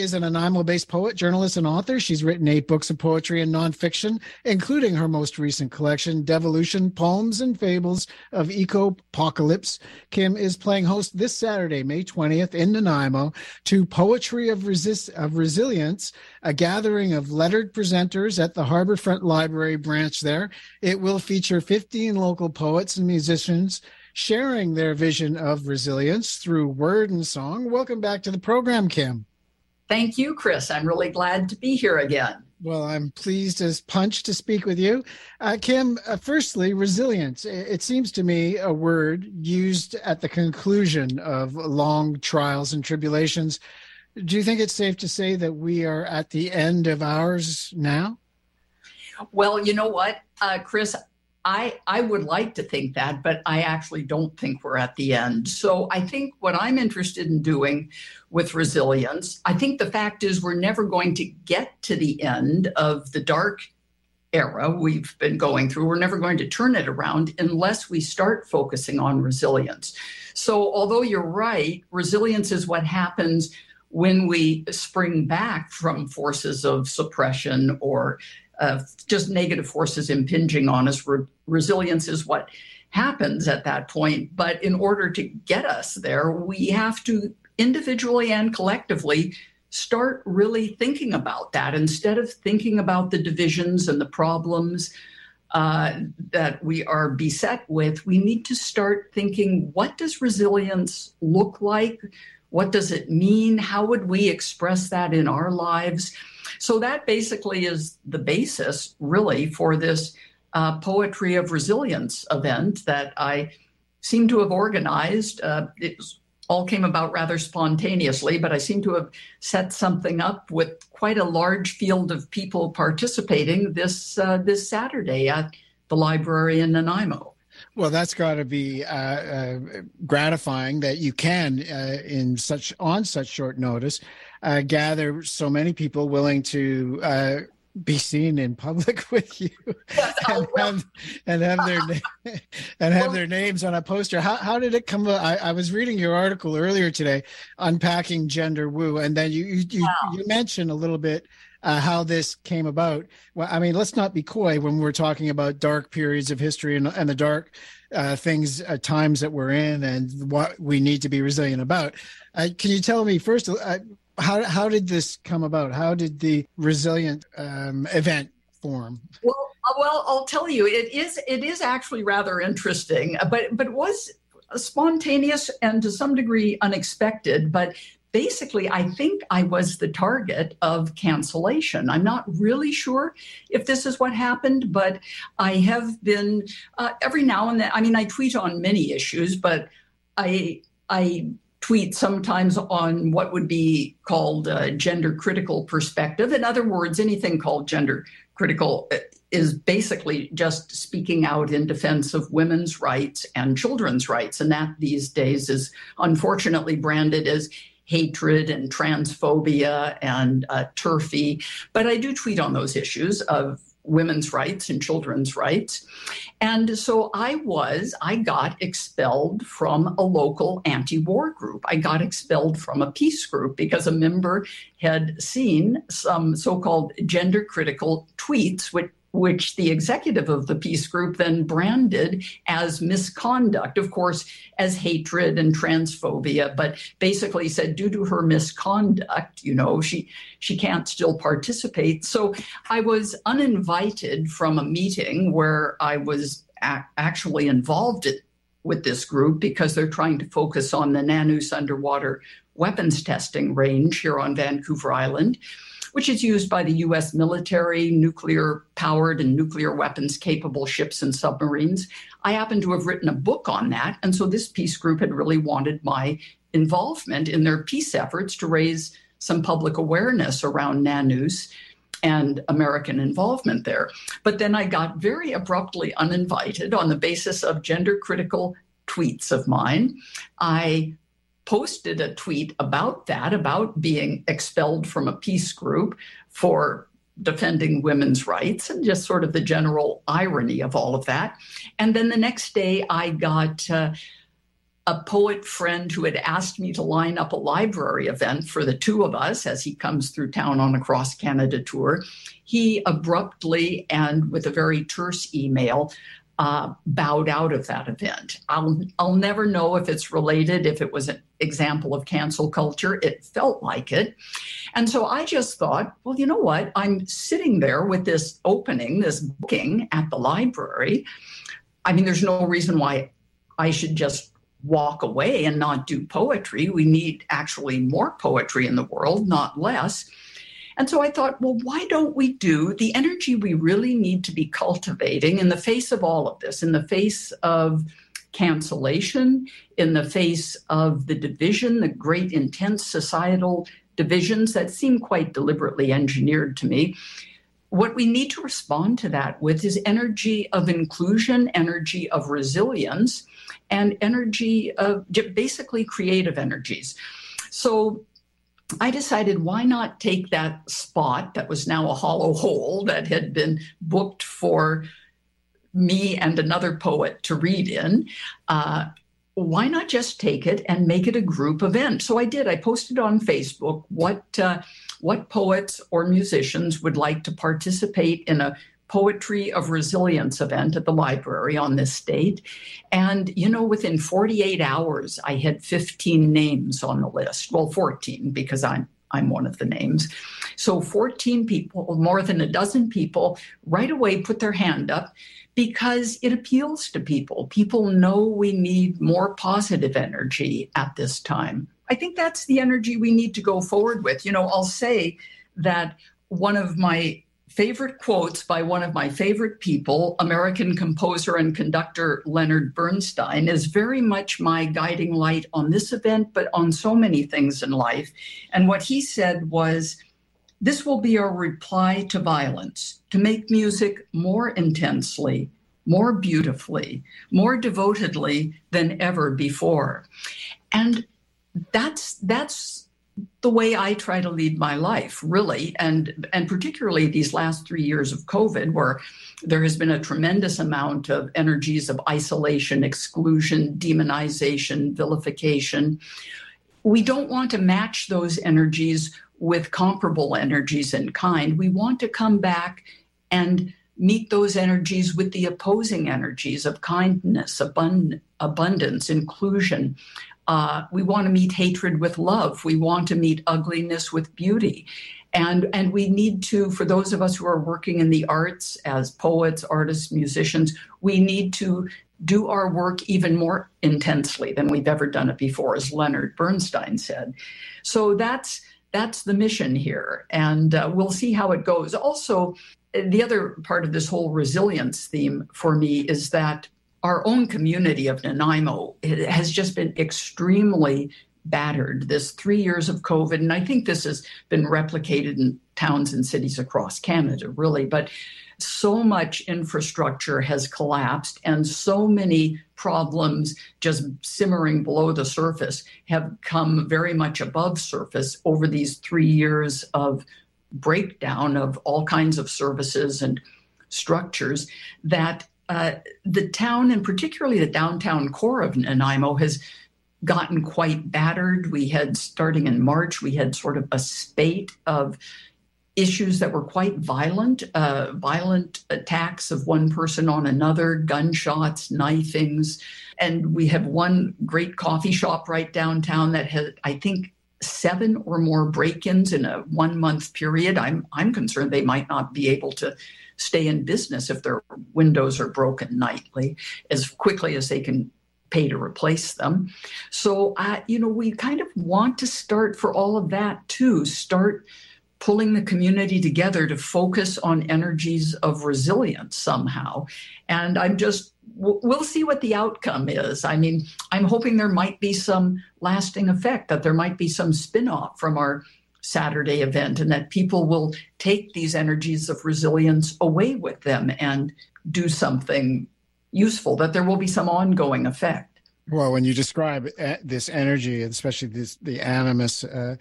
Is an Nanaimo-based poet, journalist, and author. She's written 8 books of poetry and nonfiction, including her most recent collection, Devolution, Poems and Fables of Eco-Apocalypse. Kim is playing host this Saturday, May 20th, in Nanaimo, to Poetry of Resilience, a gathering of lettered presenters at the Harbourfront Library branch there. It will feature 15 local poets and musicians sharing their vision of resilience through word and song. Welcome back to the program, Kim. Thank you, Chris. I'm really glad to be here again. Well, I'm pleased as punch to speak with you. Kim, firstly, resilience. It seems to me a word used at the conclusion of long trials and tribulations. Do you think it's safe to say that we are at the end of ours now? Well, you know what, Chris? I would like to think that, but I actually don't think we're at the end. So I think what I'm interested in doing with resilience, I think the fact is we're never going to get to the end of the dark era we've been going through. We're never going to turn it around unless we start focusing on resilience. So although you're right, resilience is what happens when we spring back from forces of suppression or just negative forces impinging on us. Resilience is what happens at that point. But in order to get us there, we have to individually and collectively start really thinking about that. Instead of thinking about the divisions and the problems that we are beset with, we need to start thinking, what does resilience look like? What does it mean? How would we express that in our lives? So that basically is the basis, really, for this Poetry of Resilience event that I seem to have organized. It all came about rather spontaneously, but I seem to have set something up with quite a large field of people participating this Saturday at the library in Nanaimo. Well, that's got to be gratifying that you can, on such short notice, gather so many people willing to be seen in public with you, and have their names on a poster. How did it come about? I was reading your article earlier today, unpacking Gender Woo, and then you mentioned a little bit how this came about. Well, I mean, let's not be coy when we're talking about dark periods of history and the dark times that we're in and what we need to be resilient about. Can you tell me first, how did this come about? How did the resilient event form? Well, I'll tell you, it is actually rather interesting, but it was spontaneous and to some degree unexpected. But basically, I think I was the target of cancellation. I'm not really sure if this is what happened, but I have been every now and then. I mean, I tweet on many issues, but I tweet sometimes on what would be called a gender critical perspective. In other words, anything called gender critical is basically just speaking out in defense of women's rights and children's rights. And that these days is unfortunately branded as hatred and transphobia and turfy. But I do tweet on those issues of women's rights and children's rights. And so I got expelled from a local anti-war group. I got expelled from a peace group because a member had seen some so-called gender critical tweets, which the executive of the peace group then branded as misconduct, of course, as hatred and transphobia, but basically said due to her misconduct, she can't still participate. So I was uninvited from a meeting where I was actually involved with this group because they're trying to focus on the Nanoose underwater weapons testing range here on Vancouver Island, which is used by the U.S. military, nuclear-powered and nuclear weapons-capable ships and submarines. I happen to have written a book on that, and so this peace group had really wanted my involvement in their peace efforts to raise some public awareness around Nanoose and American involvement there. But then I got very abruptly uninvited on the basis of gender-critical tweets of mine. I posted a tweet about that, about being expelled from a peace group for defending women's rights and just sort of the general irony of all of that. And then the next day I got a poet friend who had asked me to line up a library event for the two of us as he comes through town on a cross Canada tour. He abruptly and with a very terse email bowed out of that event. I'll never know if it's related, if it was an example of cancel culture. It felt like it. And so I just thought, well, you know what? I'm sitting there with this opening, this booking at the library. I mean, there's no reason why I should just walk away and not do poetry. We need actually more poetry in the world, not less. And so I thought, well, why don't we do the energy we really need to be cultivating in the face of all of this, in the face of cancellation, in the face of the division, the great intense societal divisions that seem quite deliberately engineered to me. What we need to respond to that with is energy of inclusion, energy of resilience, and energy of basically creative energies. So I decided, why not take that spot that was now a hollow hole that had been booked for me and another poet to read in? Why not just take it and make it a group event? So I did. I posted on Facebook what poets or musicians would like to participate in a Poetry of Resilience event at the library on this date. And, you know, within 48 hours, I had 15 names on the list. Well, 14, because I'm one of the names. So 14 people, more than a dozen people, right away put their hand up because it appeals to people. People know we need more positive energy at this time. I think that's the energy we need to go forward with. You know, I'll say that one of my favorite quotes by one of my favorite people, American composer and conductor Leonard Bernstein, is very much my guiding light on this event, but on so many things in life. And what he said was, this will be our reply to violence, to make music more intensely, more beautifully, more devotedly than ever before. And that's the way I try to lead my life, really, and particularly these last 3 years of COVID, where there has been a tremendous amount of energies of isolation, exclusion, demonization, vilification. We don't want to match those energies with comparable energies in kind. We want to come back and meet those energies with the opposing energies of kindness, abundance, inclusion. We want to meet hatred with love. We want to meet ugliness with beauty. And we need to, for those of us who are working in the arts as poets, artists, musicians, we need to do our work even more intensely than we've ever done it before, as Leonard Bernstein said. So that's the mission here. And we'll see how it goes. Also, the other part of this whole resilience theme for me is that our own community of Nanaimo has just been extremely battered this 3 years of COVID. And I think this has been replicated in towns and cities across Canada, really. But so much infrastructure has collapsed and so many problems just simmering below the surface have come very much above surface over these 3 years of breakdown of all kinds of services and structures that the town, and particularly the downtown core of Nanaimo, has gotten quite battered. We had, starting in March, we had sort of a spate of issues that were quite violent, violent attacks of one person on another, gunshots, knifings. And we have one great coffee shop right downtown that had, I think, 7 or more break-ins in a 1-month period. I'm concerned they might not be able to stay in business if their windows are broken nightly as quickly as they can pay to replace them. So, we kind of want to start for all of that too, start pulling the community together to focus on energies of resilience somehow. And we'll see what the outcome is. I mean, I'm hoping there might be some lasting effect, that there might be some spin-off from our Saturday event, and that people will take these energies of resilience away with them and do something useful, that there will be some ongoing effect. Well, when you describe this energy, especially the animus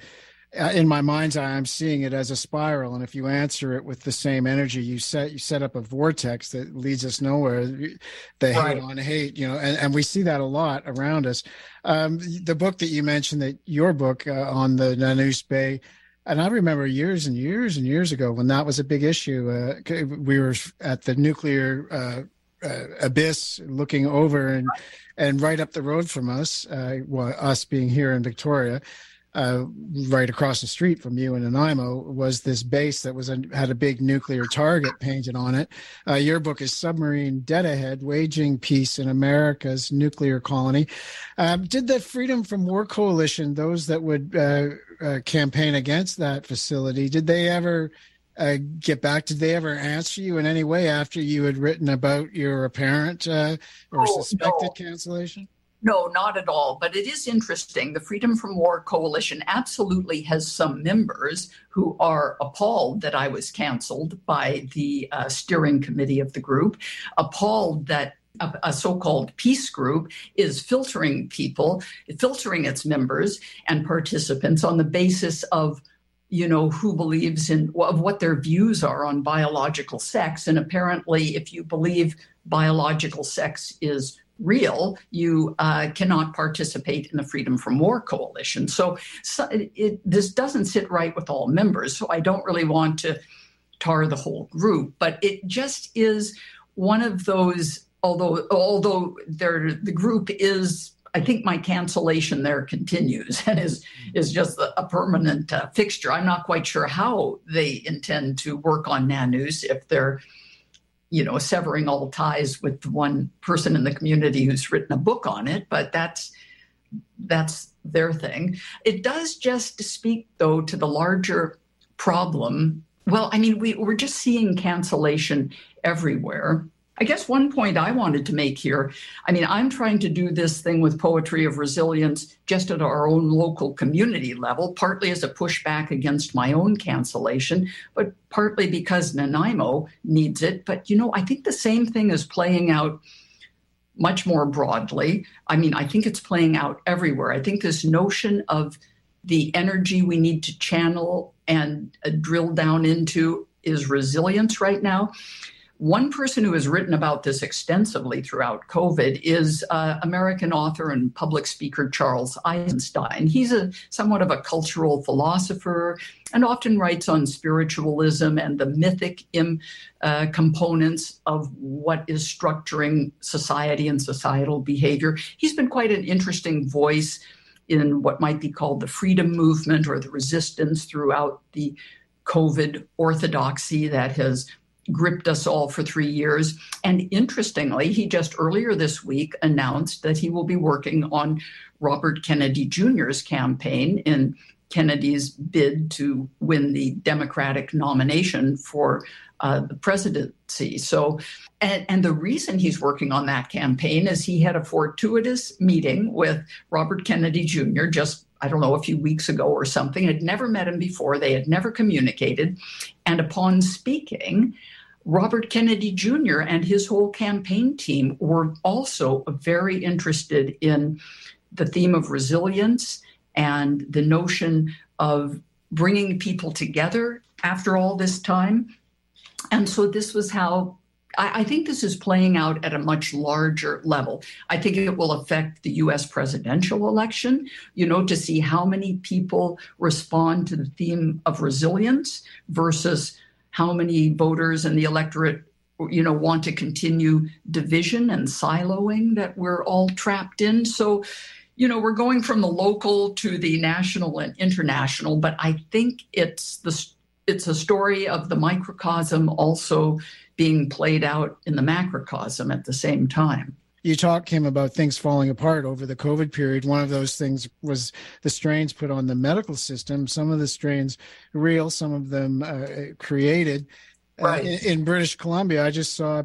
in my mind's eye, I'm seeing it as a spiral, and if you answer it with the same energy, you set up a vortex that leads us nowhere. The hate on hate, and we see that a lot around us. The book that you mentioned, that your book on the Nanoose Bay, and I remember years and years and years ago when that was a big issue. We were at the nuclear abyss, looking over and right up the road from us, us being here in Victoria. Right across the street from you in Nanaimo was this base that had a big nuclear target painted on it. Your book is Submarine Dead Ahead, Waging Peace in America's Nuclear Colony. Did the Freedom from War Coalition, those that would campaign against that facility, did they ever get back? Did they ever answer you in any way after you had written about your apparent or suspected cancellation? No, not at all. But it is interesting. The Freedom from War Coalition absolutely has some members who are appalled that I was canceled by the steering committee of the group, appalled that a so-called peace group is filtering its members and participants on the basis of who believes of what their views are on biological sex. And apparently, if you believe biological sex is real, you cannot participate in the Freedom from War Coalition. So this doesn't sit right with all members. So I don't really want to tar the whole group, but it just is one of those, although the group is, I think my cancellation there continues and is just a permanent fixture. I'm not quite sure how they intend to work on Nanoose if they're severing all ties with the one person in the community who's written a book on it, but that's their thing. It does just speak, though, to the larger problem. Well, I mean, we're just seeing cancellation everywhere. I guess one point I wanted to make here, I mean, I'm trying to do this thing with Poetry of Resilience just at our own local community level, partly as a pushback against my own cancellation, but partly because Nanaimo needs it. But, I think the same thing is playing out much more broadly. I mean, I think it's playing out everywhere. I think this notion of the energy we need to channel and drill down into is resilience right now. One person who has written about this extensively throughout COVID is American author and public speaker Charles Eisenstein. He's somewhat of a cultural philosopher and often writes on spiritualism and the mythic components of what is structuring society and societal behavior. He's been quite an interesting voice in what might be called the freedom movement or the resistance throughout the COVID orthodoxy that has gripped us all for 3 years. And interestingly, he just earlier this week announced that he will be working on Robert Kennedy Jr.'s campaign in Kennedy's bid to win the Democratic nomination for the presidency. So, and the reason he's working on that campaign is he had a fortuitous meeting with Robert Kennedy Jr. just, I don't know, a few weeks ago or something. Had never met him before. They had never communicated. And upon speaking, Robert Kennedy Jr. and his whole campaign team were also very interested in the theme of resilience and the notion of bringing people together after all this time. And so this was how I think this is playing out at a much larger level. I think it will affect the U.S. presidential election, to see how many people respond to the theme of resilience versus how many voters in the electorate, want to continue division and siloing that we're all trapped in. So, we're going from the local to the national and international, but I think it's a story of the microcosm also being played out in the macrocosm at the same time. You talked, Kim, about things falling apart over the COVID period. One of those things was the strains put on the medical system. Some of the strains real, some of them created. Right. In British Columbia, I just saw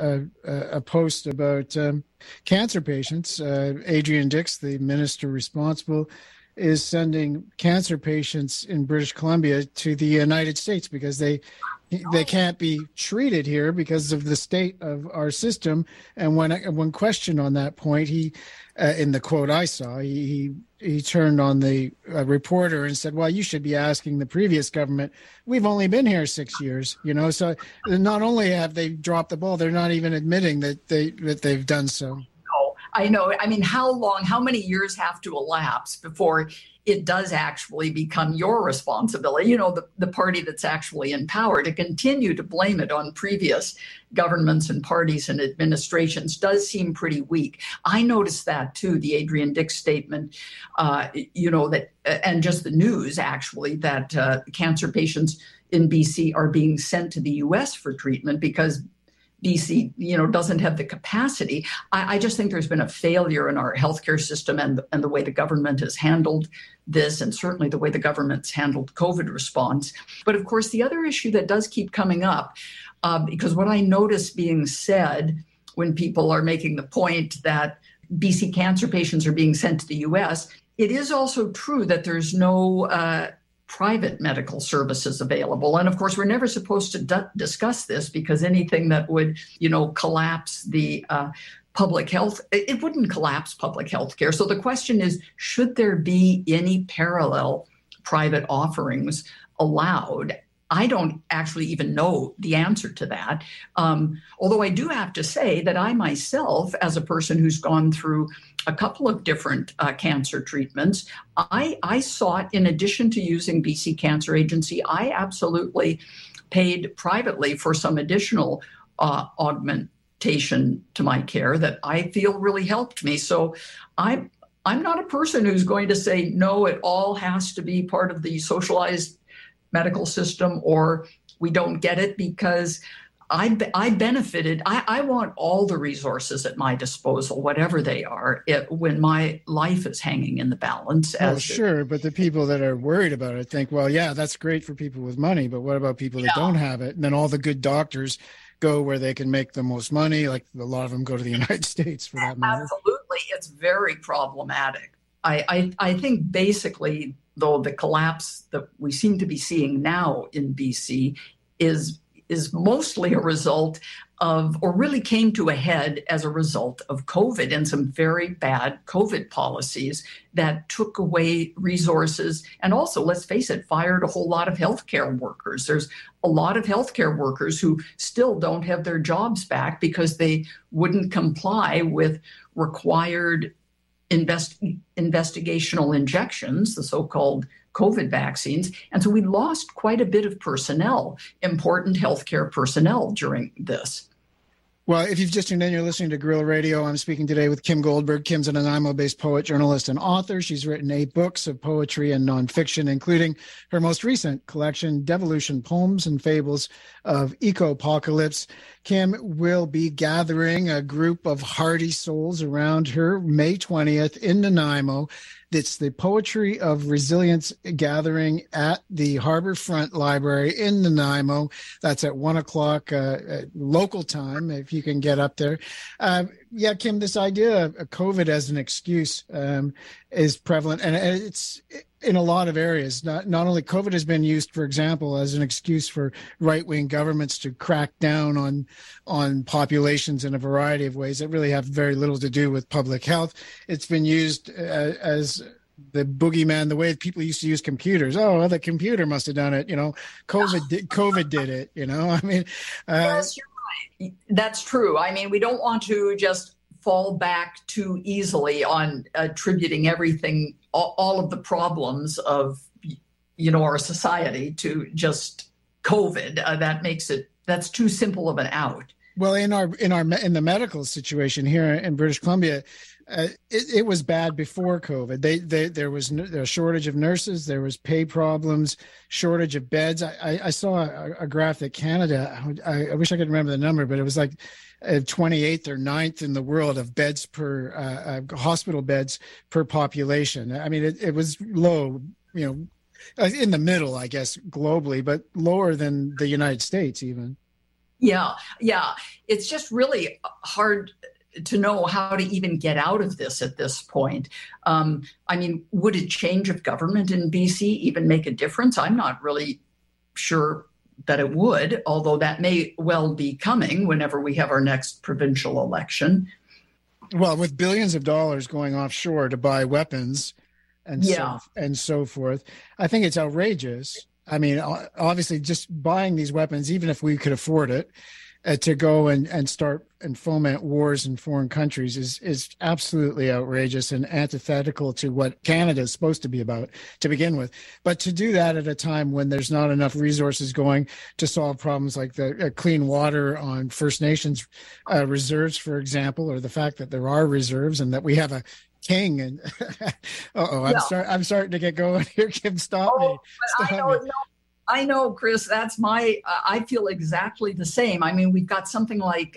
a post about cancer patients. Adrian Dix, the minister responsible, is sending cancer patients in British Columbia to the United States because they can't be treated here because of the state of our system. And when questioned on that point, he, in the quote I saw, he turned on the reporter and said, "Well, you should be asking the previous government. We've only been here 6 years, you know." So not only have they dropped the ball, they're not even admitting that they've done so. I know. I mean, how many years have to elapse before it does actually become your responsibility, you know, the party that's actually in power, to continue to blame it on previous governments and parties and administrations does seem pretty weak. I noticed that too, the Adrian Dix statement, that, and just the news actually, that cancer patients in BC are being sent to the US for treatment because BC, doesn't have the capacity. I just think there's been a failure in our healthcare system and the way the government has handled this, and certainly the way the government's handled COVID response. But of course, the other issue that does keep coming up, because what I notice being said when people are making the point that BC cancer patients are being sent to the US, it is also true that there's no private medical services available. And of course, we're never supposed to discuss this because anything that would, collapse the public health, it wouldn't collapse public health care. So the question is, should there be any parallel private offerings allowed? I don't actually even know the answer to that. Although I do have to say that I myself, as a person who's gone through a couple of different cancer treatments, I sought, in addition to using BC Cancer Agency, I absolutely paid privately for some additional augmentation to my care that I feel really helped me. So I'm not a person who's going to say, no, it all has to be part of the socialized medical system, or we don't get it, because I benefited. I want all the resources at my disposal, whatever they are, when my life is hanging in the balance. Sure, but the people that are worried about it think, well, yeah, that's great for people with money, but what about people that don't have it? And then all the good doctors go where they can make the most money, like a lot of them go to the United States for that matter. Absolutely. It's very problematic. I think basically, though, the collapse that we seem to be seeing now in BC is mostly a result of, or really came to a head as a result of COVID and some very bad COVID policies that took away resources and also, let's face it, fired a whole lot of healthcare workers. There's a lot of healthcare workers who still don't have their jobs back because they wouldn't comply with required investigational injections, the so-called COVID vaccines. And so we lost quite a bit of personnel, important healthcare personnel during this. Well, if you've just tuned in, you're listening to Guerrilla Radio. I'm speaking today with Kim Goldberg. Kim's an Nanaimo-based poet, journalist, and author. She's written 8 books of poetry and nonfiction, including her most recent collection, Devolution: Poems and Fables of Eco-Apocalypse. Kim will be gathering a group of hardy souls around her May 20th in Nanaimo. It's the Poetry of Resilience gathering at the Harbourfront Library in Nanaimo. That's at 1:00 local time, if you can get up there. Kim, this idea of COVID as an excuse is prevalent, and it's in a lot of areas. Not only COVID has been used, for example, as an excuse for right-wing governments to crack down on populations in a variety of ways that really have very little to do with public health. It's been used as the boogeyman, the way people used to use computers. Oh, well, the computer must have done it. COVID did it. I mean, yes, you're right. That's true. I mean, we don't want to just fall back too easily on attributing everything, all of the problems of, our society to just COVID. That's too simple of an out. Well, in the medical situation here in British Columbia, it was bad before COVID. There was a shortage of nurses, there was pay problems, shortage of beds. I saw a graph that Canada, I wish I could remember the number, but it was like 28th or 9th in the world of beds per hospital beds per population. I mean, it was low, in the middle, I guess, globally, but lower than the United States even. Yeah. It's just really hard to know how to even get out of this at this point. I mean, would a change of government in BC even make a difference? I'm not really sure that it would, although that may well be coming whenever we have our next provincial election. Well, with billions of dollars going offshore to buy weapons and so forth, I think it's outrageous. I mean, obviously, just buying these weapons, even if we could afford it, to go and start and foment wars in foreign countries is absolutely outrageous and antithetical to what Canada is supposed to be about to begin with. But to do that at a time when there's not enough resources going to solve problems like the clean water on First Nations reserves, for example, or the fact that there are reserves and that we have a king and I'm starting to get going here. Kim, stop me. I know, Chris, I feel exactly the same. I mean, we've got something like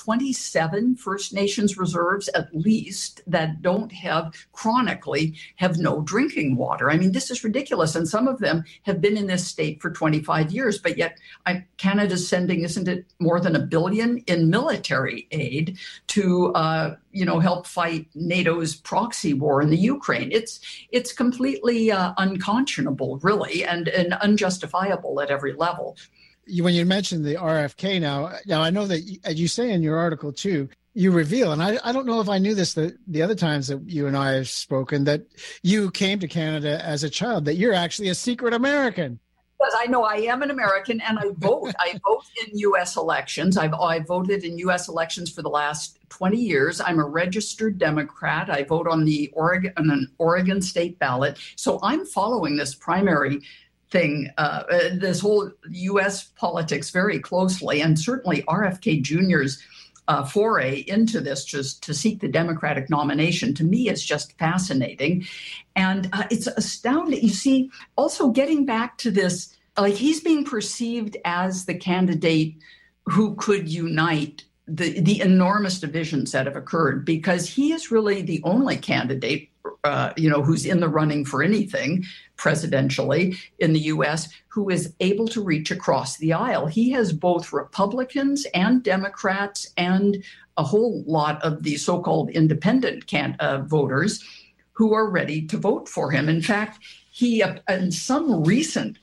27 First Nations reserves at least that chronically have no drinking water. I mean, this is ridiculous. And some of them have been in this state for 25 years, but yet Canada's sending, isn't it, more than $1 billion in military aid to, help fight NATO's proxy war in the Ukraine. It's completely unconscionable, really, and unjustifiable at every level. When you mentioned the RFK now I know that you say in your article too, you reveal, and I don't know if I knew this the other times that you and I have spoken, that you came to Canada as a child, that you're actually a secret American. Because I know I am an American and I vote. I vote in U.S. elections. I voted in U.S. elections for the last 20 years. I'm a registered Democrat. I vote on an Oregon state ballot. So I'm following this primary thing, this whole U.S. politics very closely, and certainly RFK Jr.'s foray into this just to seek the Democratic nomination, to me, is just fascinating. And it's astounding. You see, also getting back to this, like, he's being perceived as the candidate who could unite the enormous divisions that have occurred, because he is really the only candidate, who's in the running for anything presidentially in the U.S., who is able to reach across the aisle. He has both Republicans and Democrats and a whole lot of the so-called independent voters who are ready to vote for him. In fact, he, in some recent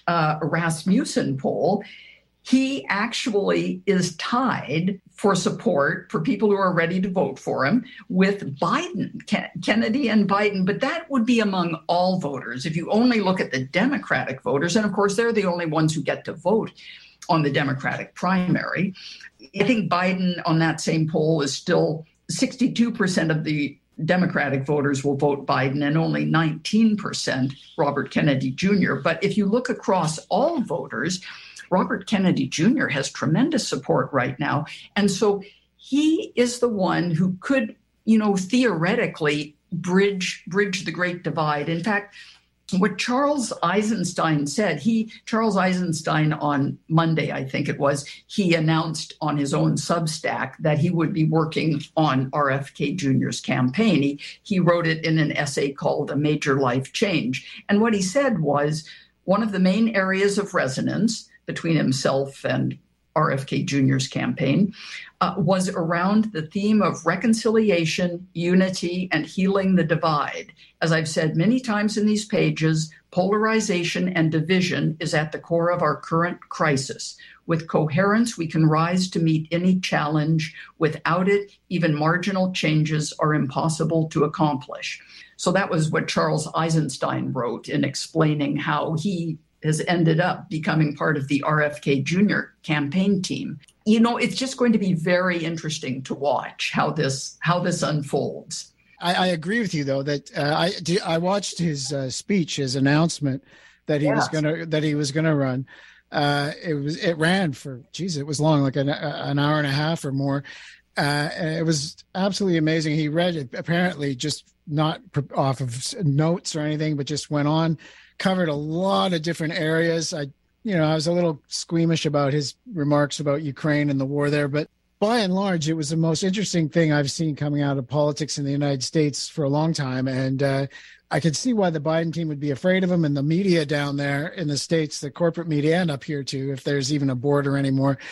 Rasmussen poll, he actually is tied for support for people who are ready to vote for him with Biden, Kennedy and Biden. But that would be among all voters. If you only look at the Democratic voters, and of course, they're the only ones who get to vote on the Democratic primary. I think Biden on that same poll is still 62% of the Democratic voters will vote Biden and only 19% Robert Kennedy Jr. But if you look across all voters, Robert Kennedy Jr. has tremendous support right now. And so he is the one who could, theoretically bridge the Great Divide. In fact, what Charles Eisenstein said, Charles Eisenstein on Monday, I think it was, he announced on his own Substack that he would be working on RFK Jr.'s campaign. He wrote it in an essay called A Major Life Change. And what he said was one of the main areas of resonance between himself and RFK Jr.'s campaign was around the theme of reconciliation, unity, and healing the divide. As I've said many times in these pages, polarization and division is at the core of our current crisis. With coherence, we can rise to meet any challenge. Without it, even marginal changes are impossible to accomplish. So that was what Charles Eisenstein wrote in explaining how he has ended up becoming part of the RFK Jr. campaign team. It's just going to be very interesting to watch how this unfolds. I agree with you, though, that I watched his speech, his announcement that he was going to run. It ran for, it was long, like an hour and a half or more. It was absolutely amazing. He read it apparently just not off of notes or anything, but just went on, covered a lot of different areas. I was a little squeamish about his remarks about Ukraine and the war there, but by and large, it was the most interesting thing I've seen coming out of politics in the United States for a long time. And I could see why the Biden team would be afraid of him, and the media down there in the States, the corporate media, and up here too, if there's even a border anymore.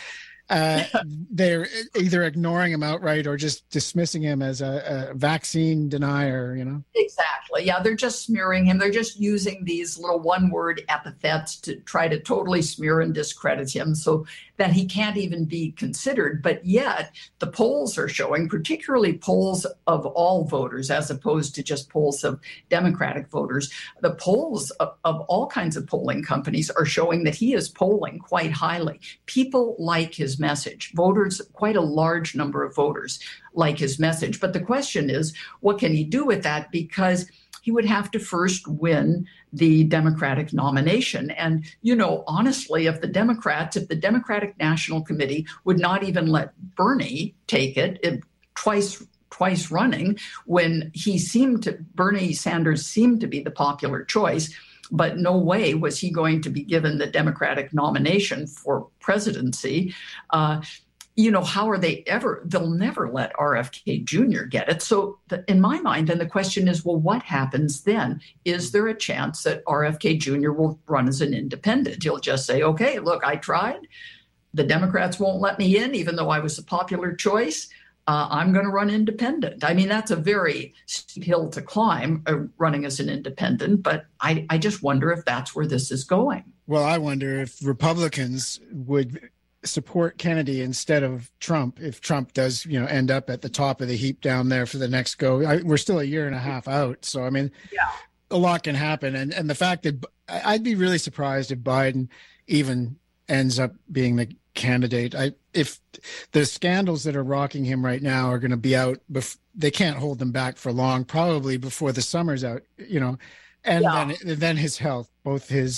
they're either ignoring him outright or just dismissing him as a vaccine denier, you know? Exactly. Yeah, they're just smearing him. They're just using these little one-word epithets to try to totally smear and discredit him so that he can't even be considered. But yet the polls are showing, particularly polls of all voters, as opposed to just polls of Democratic voters, the polls of all kinds of polling companies are showing that he is polling quite highly. People like his message. Voters, quite a large number of voters like his message. But the question is, what can he do with that? Because he would have to first win the Democratic nomination. And, you know, honestly, if the Democratic National Committee would not even let Bernie take it twice running, when Bernie Sanders seemed to be the popular choice, but no way was he going to be given the Democratic nomination for presidency. You know, they'll never let RFK Jr. get it. So in my mind, then the question is, well, what happens then? Is there a chance that RFK Jr. will run as an independent? He'll just say, okay, look, I tried. The Democrats won't let me in, even though I was a popular choice. I'm going to run independent. I mean, that's a very steep hill to climb, running as an independent, but I just wonder if that's where this is going. Well, I wonder if Republicans would support Kennedy instead of Trump if Trump does, you know, end up at the top of the heap down there for the next go. We're still a year and a half out. So, I mean, a lot can happen. And the fact that I'd be really surprised if Biden even ends up being the candidate. If the scandals that are rocking him right now are going to be out, they can't hold them back for long, probably before the summer's out, you know, and then his health, both his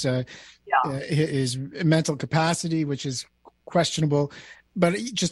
mental capacity, which is questionable, but just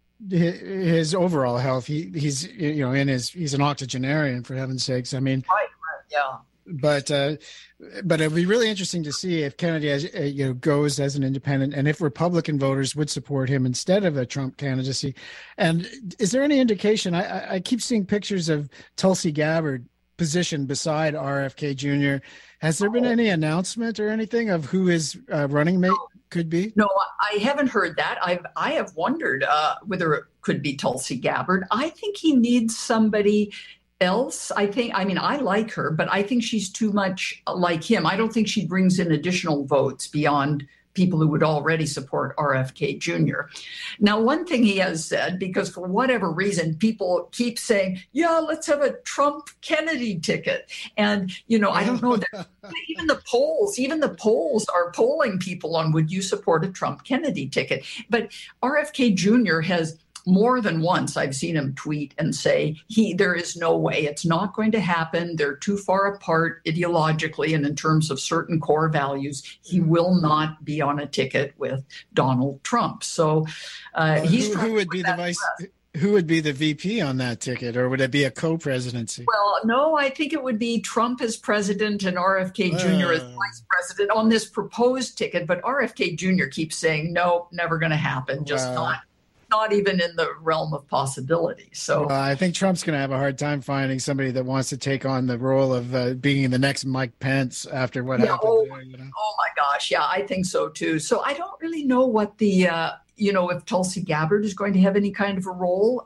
his overall health. He's you know he's an octogenarian, for heaven's sakes. I mean, right, yeah. But it'll be really interesting to see if Kennedy goes as an independent, and if Republican voters would support him instead of a Trump candidacy. And is there any indication? I keep seeing pictures of Tulsi Gabbard positioned beside RFK Jr. Has there been any announcement or anything of who his running mate could be? No, I haven't heard that. I have wondered whether it could be Tulsi Gabbard. I think he needs somebody else. I like her, but I think she's too much like him. I don't think she brings in additional votes beyond people who would already support RFK Jr. Now, one thing he has said, because for whatever reason, people keep saying, yeah, let's have a Trump Kennedy ticket. And, you know, I don't know that even the polls are polling people on, would you support a Trump Kennedy ticket? But RFK Jr. has more than once I've seen him tweet and say there is no way, it's not going to happen. They're too far apart ideologically and in terms of certain core values. He will not be on a ticket with Donald Trump. So who would be the vice? Who would be the VP on that ticket, or would it be a co-presidency? Well, no, I think it would be Trump as president and RFK Jr. as vice president on this proposed ticket. But RFK Jr. keeps saying, no, never going to happen. Just not even in the realm of possibility. So I think Trump's going to have a hard time finding somebody that wants to take on the role of being the next Mike Pence after what happened. Oh my gosh. Yeah, I think so too. So I don't really know what if Tulsi Gabbard is going to have any kind of a role.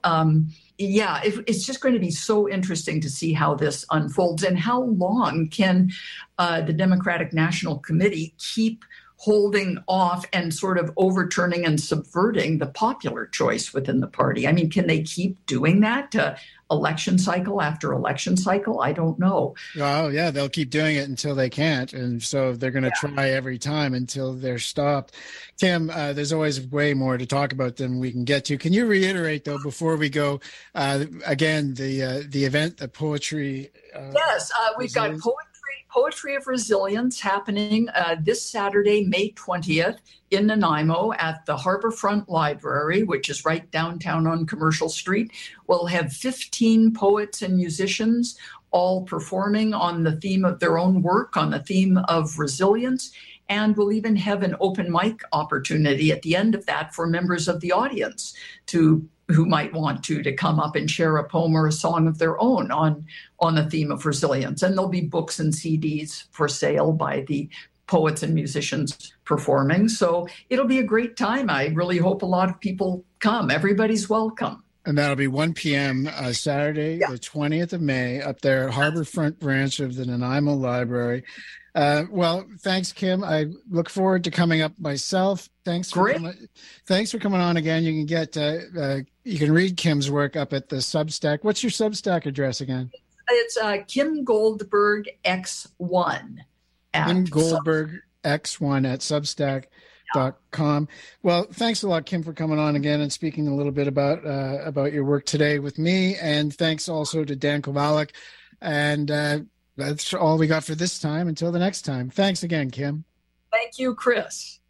It's just going to be so interesting to see how this unfolds and how long can the Democratic National Committee keep holding off and sort of overturning and subverting the popular choice within the party. I mean, can they keep doing that election cycle after election cycle? I don't know. Oh, yeah, they'll keep doing it until they can't. And so they're going to try every time until they're stopped. Tim, there's always way more to talk about than we can get to. Can you reiterate, though, before we go, again, the event, the poetry? Yes, we've got Poetry of Resilience happening this Saturday, May 20th in Nanaimo at the Harborfront Library, which is right downtown on Commercial Street. We'll have 15 poets and musicians all performing on the theme of their own work, on the theme of resilience. And we'll even have an open mic opportunity at the end of that for members of the audience who might want to come up and share a poem or a song of their own on the theme of resilience. And there'll be books and CDs for sale by the poets and musicians performing. So it'll be a great time. I really hope a lot of people come. Everybody's welcome. And that'll be 1 p.m. Saturday, the 20th of May, up there at Harborfront branch of the Nanaimo Library. Well, thanks, Kim. I look forward to coming up myself. Thanks for coming on again. You can get you can read Kim's work up at the Substack. What's your Substack address again? It's Kim Goldberg X1. Kim Goldberg X1 at Substack.com. Well, thanks a lot, Kim, for coming on again and speaking a little bit about your work today with me. And thanks also to Dan Kowalik. And that's all we got for this time. Until the next time. Thanks again, Kim. Thank you, Chris.